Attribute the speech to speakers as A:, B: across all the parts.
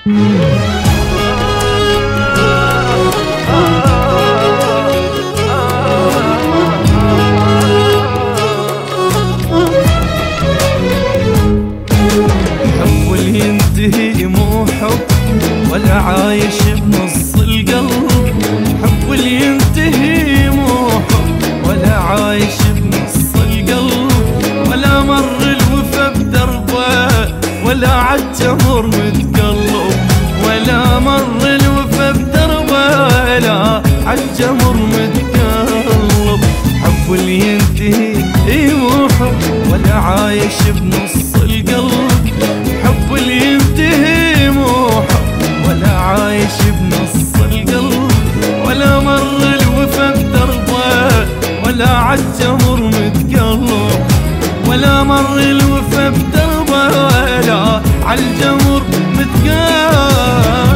A: حب اللي ينتهي مو حب ولا عايش بنص القلب. حب اللي ينتهي مو حب ولا عايش بنص القلب. ولا مر الوفا بدربه ولا عالجمر متقلب. ولا مر الوفا بدربه ولا عالجمر متقلب. حب اللي ينتهي مو حب ولا عايش بنص القلب. حب اللي ينتهي مو حب ولا عايش بنص القلب. ولا مر الوفا بدربه ولا عالجمر متقلب. ولا مر الوفا بدربه ولا عالجمر متقلب.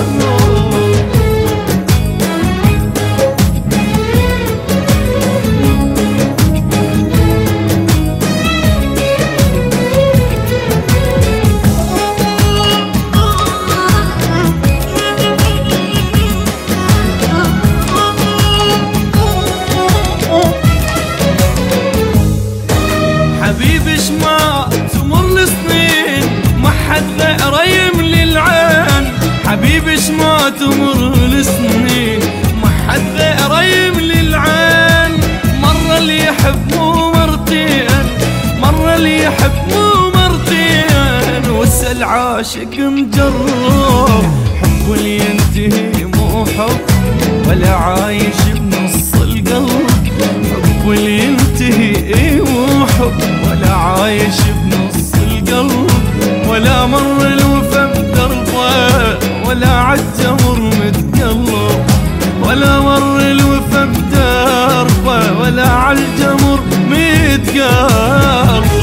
A: حبيبي شما تمر السنين ما حد غيره يملي العين. حبيبي شما تمر السنين ما حد غيره يملي العين. مرة اللي يحب مو مرتين، مرة اللي يحب مو مرتين، واسأل عاشق مجرب. حب اللي ينتهي مو حب ولا عايش بنص القلب. حب اللي ينتهي مو حب ولا عايش بنص القلب. ولا مر الوفا بدربه ولا عالجمر متقلب. ولا مر الوفا بدربه ولا عالجمر متقلب.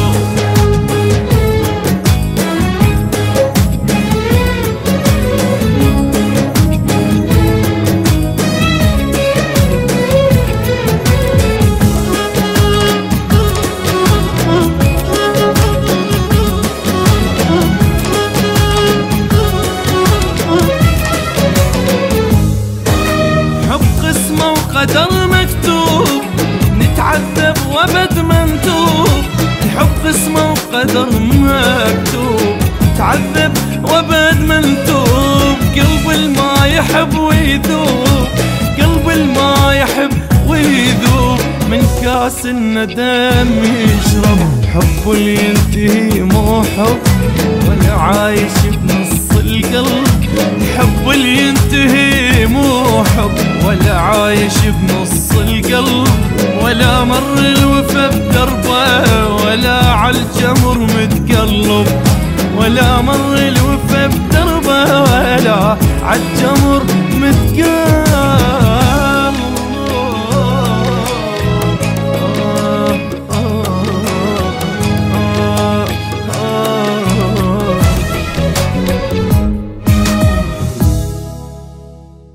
A: قدر مكتوب نتعذب وابد ما نتوب. الحب اسمه وقدر مكتوب نتعذب وابد ما نتوب. قلب الما يحب ويذوب، قلب الما يحب ويذوب، من كاس الندم يشرب. حب اللي ينتهي مو حب ولا عايش بنص القلب. حب اللي ينتهي مو حب ولا عايش بنص القلب. ولا مر الوفا بدربه ولا عالجمر متقلب. ولا مر الوفا بدربه ولا عالجمر متقلب.